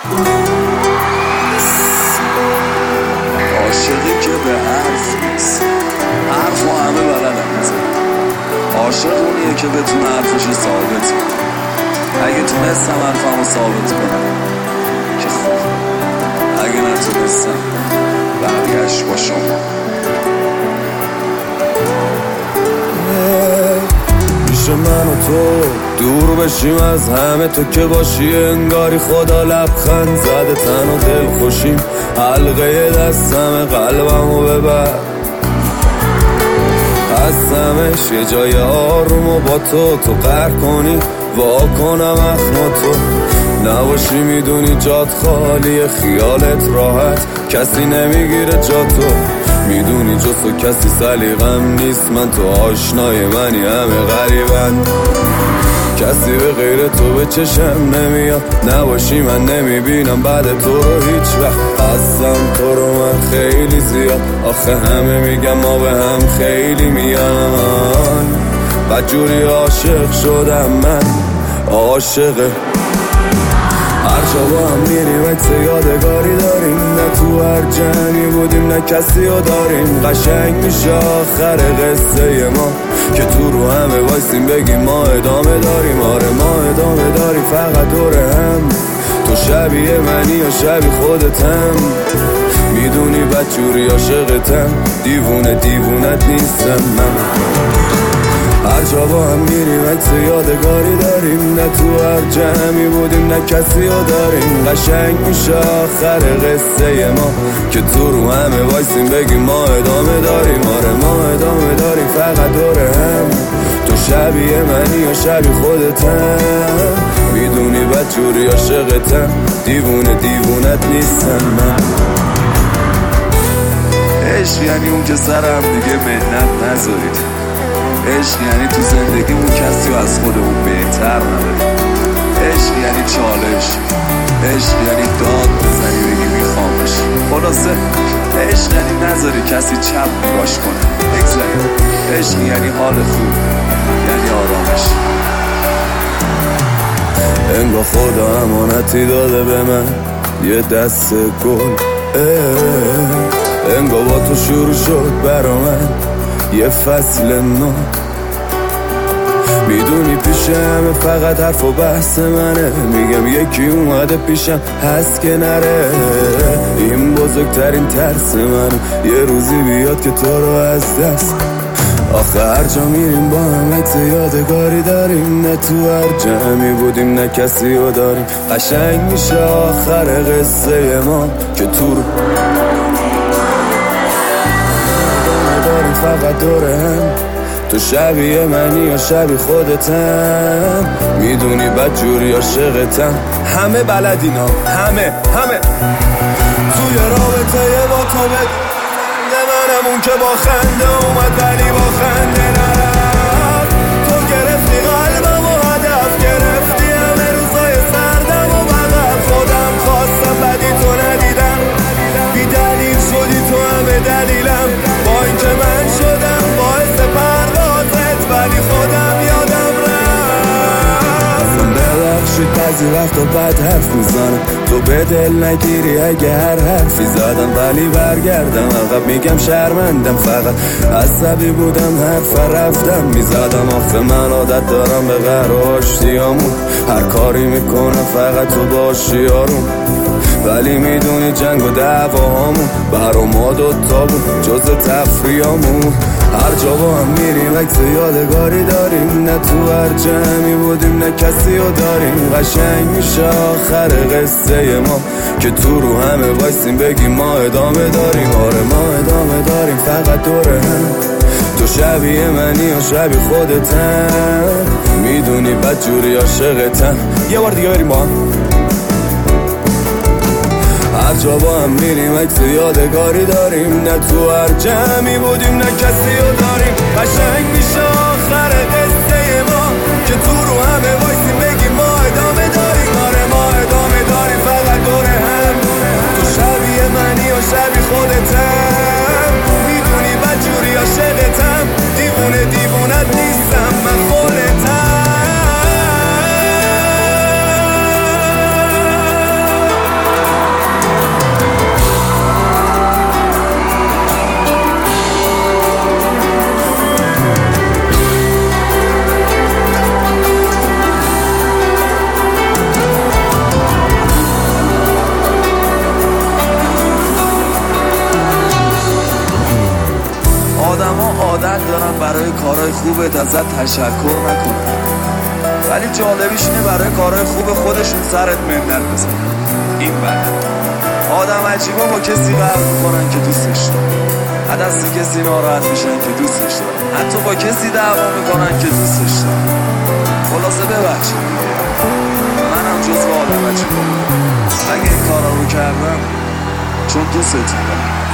عاشقی که به حرف نیست، حرف و همه بلدم میزن. عاشق اونیه که بتونه حرفشو ثابت کنه. اگه تونستم حرفمو ثابت کنم که خوب، اگه نتونستم برگشت با شما. میشه من و تو دور بشیم از همه، تو که باشی انگاری خدا لبخند زده. تن و دل خوشیم حلقه دستم، قلبمو ببر هستمش یه جای آروم و با تو قهر کنی وا کنم اخم تو نباشی. میدونی جات خالیه، خیالت راحت، کسی نمیگیره جا تو. میدونی جز تو کسی سلیقم نیست، من تو آشنای منی، همه غریبن. کسی به غیر تو به چشم نمیاد، نباشی من نمیبینم بعد تو رو هیچ وقت. هستم تو رو من خیلی زیاد، آخه همه میگم ما به هم خیلی میان. بدجوری عاشق شدم من، عاشقه. هر جا با هم میریم عکس یادگاری داریم، نه تو هر جمعی بودیم نه کسی رو داریم. قشنگ میشه آخر قصه ما که تو رو همه وایسیم بگیم ما ادامه داریم. آره ما ادامه داریم فقط دور هم. تو شبیه منی یا شبیه خودتم، میدونی بدجوری عاشقتم، دیوونه دیوونت نیستم من. هر جا با هم میریم عکس یادگاری داریم، نه تو هر جمعی بودیم نه کسی رو داریم. قشنگ میشه آخر قصه ما که تو رو همه وایسیم بگیم ما ادامه داریم. آره ما ادامه داریم فقط دور هم. تو شبیه منی یا شبیه خودتم، میدونی بدجوری عاشقتم، دیوونه دیوونت نیستم من. عشق یعنی اون که سر هم دیگه منت نذارید. عشق یعنی تو زندگیمون کسی رو از خودمون بهتر نداریم. عشق یعنی چالش، عشق یعنی داد بزنی بگی میخوامش. خلاصه عشق یعنی نذاری کسی چپ نگاش کنه، بگذاری. عشق یعنی حال خوب، یعنی آرامش. انگار خدا امانتی داده به من یه دست گل، انگار با تو شروع شد برا من یه فصل نو. میدونی پیش همه فقط حرف و بحث منه، میگم یکی اومده پیشم هست که نره. این بزرگترین ترس منه یه روزی بیاد که تو رو از دست. آخه هر جا میریم با هم عکس یادگاری داریم، نه تو هر جمعی بودیم نه کسی رو داریم. قشنگ میشه آخر قصه ما که تو رو داریم فقط دور هم. تو شبیه منی یا شبیه خودتم، میدونی بدجوری عاشقتم، همه بلدینا، همه توی رابطه با تو بده منم اون که با خنده اومد ولی با خنده نرفت. تو گرفتی قلبم و هدف گرفتی همه روزای سردم و بغل. خودم خواستم بدی تو ندیدم، بی دلیل شدی تو همه دلیلم. با اینکه من شدم باعث پروازت ولی خودم یادم رفت. ببخشید بعضی وقتا بد حرف میزنم، تو به دل نگیری اگه هر حرفی زدم. ولی برگردم عقب میگم شرمندم، فقط عصبی بودم حرف رفتم میزدم. آخه من عادت دارم به قهر و آشتیامون، هر کاری میکنم فقط تو باشی آروم. ولی میدونی جنگ و دعواهامون برا ما دوتا بود جز تفریامون. هر جا با هم میریم عکس یادگاری داریم، نه تو هر جمعی بودیم نه کسی رو داریم. قشنگ میشه آخر قصه ما که تو رو همه وایسیم بگیم ما ادامه داریم. آره ما ادامه داریم فقط دور هم. تو شبیه منی یا شبیه خودتم، میدونی بدجوری عاشقتم. یه بار دیگه بریم با هم. هر جا با هم میریم عکس یادگاری داریم، نه تو هر جمعی بودیم نه کسی رو داریم. قشنگ میشه آخر قصه ما که تو رو همه وایسیم بگیم ما ادامه داریم. آره ما ادامه داریم فقط دور هم. تو شبیه منی و شبیه خودتم، میدونی بدجوری عاشقتم، دیوونه دیوونت نیستم من خودتم. خوبت ازت تشکر نکنن، ولی جالبیش اینه برای کارهای خوب خودشون سرت منت بزنن. این بده آدم عجیبا با کسی قهر میکنن که دوستش دارن، دست کسی ناراحت میشن که دوستش دارن، حتی با کسی دعوا میکنن که دوستش دارن. خلاصه ببخشید منم جزو آدم عجیبا بودم، اگه این کارا رو کردم چون دوستتون دارم.